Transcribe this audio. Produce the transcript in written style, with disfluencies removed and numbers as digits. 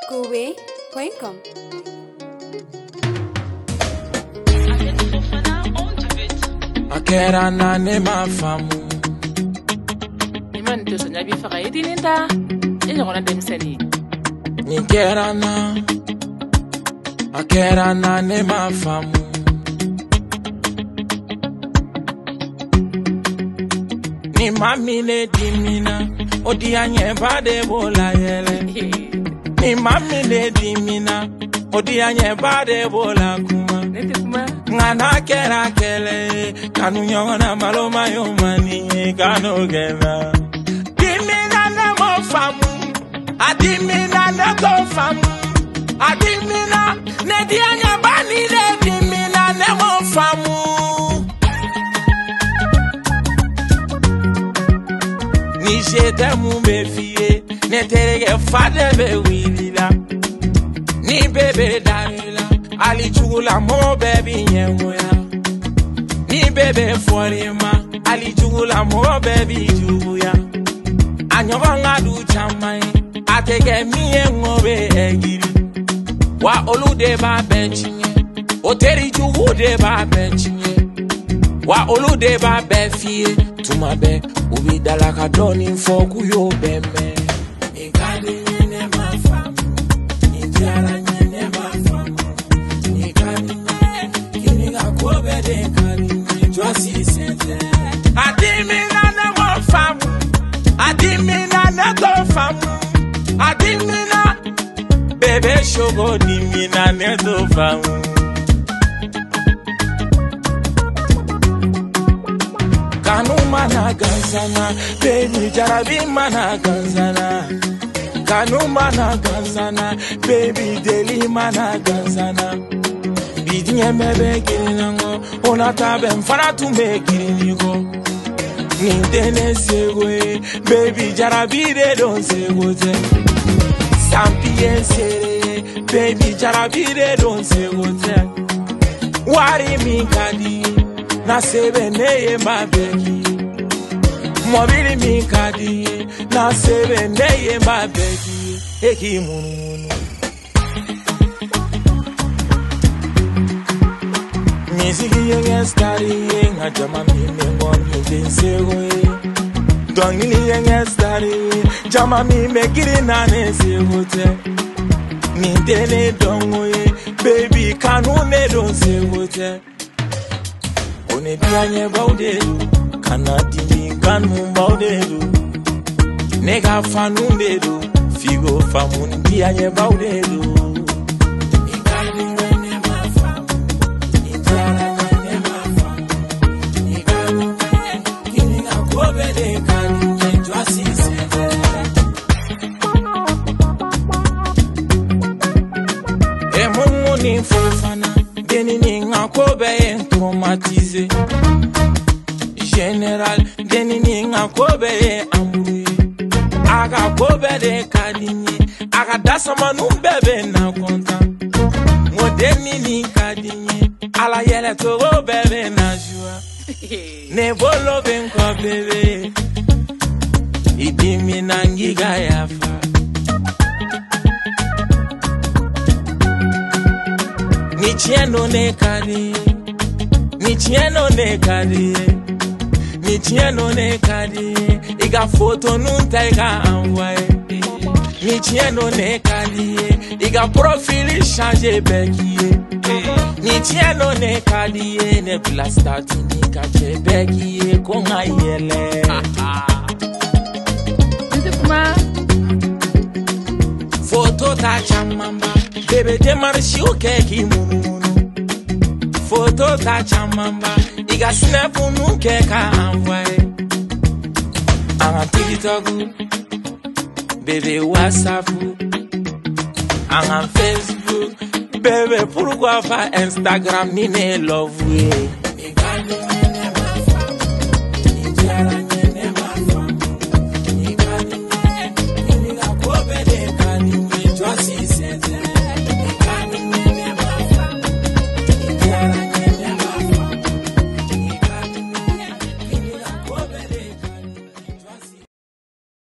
Kobe.com. Akera na ne mafamu Iman to sonya bi faka idininta ina gona demseni Akera na ne mafamu Ni mami ne dimina odi anye bade bola yele Ni mami ne dimina odi anye bade bola kuma Ngana kera kele kanu nyona maloma yomani kanu gena Dimina ne mo famu adimina ne go famu adimina ne dianya bani ne dimina ne mo famu Ni jete mu be fie ne terege fade be wilila Ni bebe darila Ali chugula mo baby nyemoya Ni bebe forima Ali chugula mo baby chuguya Anyonga du chamai Atege miye ngobe egiri Wa olude ba benchinye Oteri chugude ba benchinye Wa olude ba befie Tumabe ubi dalaka doni foku yo beme Ikadi nyene mafamu Indiara nyene mafamu Adimina ne mo famu Adimina ne go famu Adimina Bebe shogo dimina ne do famu Kanu mana ganzana Baby jarabi mana ganzana Kanu mana ganzana Baby deli mana ganzana Bidinye mebe kirinango Ona tabe mfana tume kirinigo Nintene segwe Baby jarabide don segote Sampiye sere Baby jarabide don segote Wari mi kadi Na sebe neye mabeki Mobili mi kadi Na sebe neye mabeki Eki munu munu Miziki yenge stari yenga jama mime ngoni densego ye Dongili yenge stari jama mime giri nane segote Nintene dongo ye baby kanune don segote One dianye baudedu kanatimi kanu baudedu Nega fanundedu figo famun dianye baudedu Ni fofana deni ni ngakobe traumatisé général deni ni ngakobe amoué aga kobe de kadinye aga dasama nu bebe na konta modeni ni kadinye ala yele to bebe na joie ne bolo ben ko bebe idimi nangiga yafa Nichieno ne kadi Iga foto nunta iga envoye Nichieno ne kadi Iga profili change bekiye Nichieno ne kadi Ne plastati ni kache bekiye Konga yele Foto ta chamamba Bebe de marshi uke ki munu Foto ta chamamba Iga snap nuke ka envoye Anga TikTok Bebe WhatsApp Anga Facebook Bebe pourquoi pas Instagram ni ne love we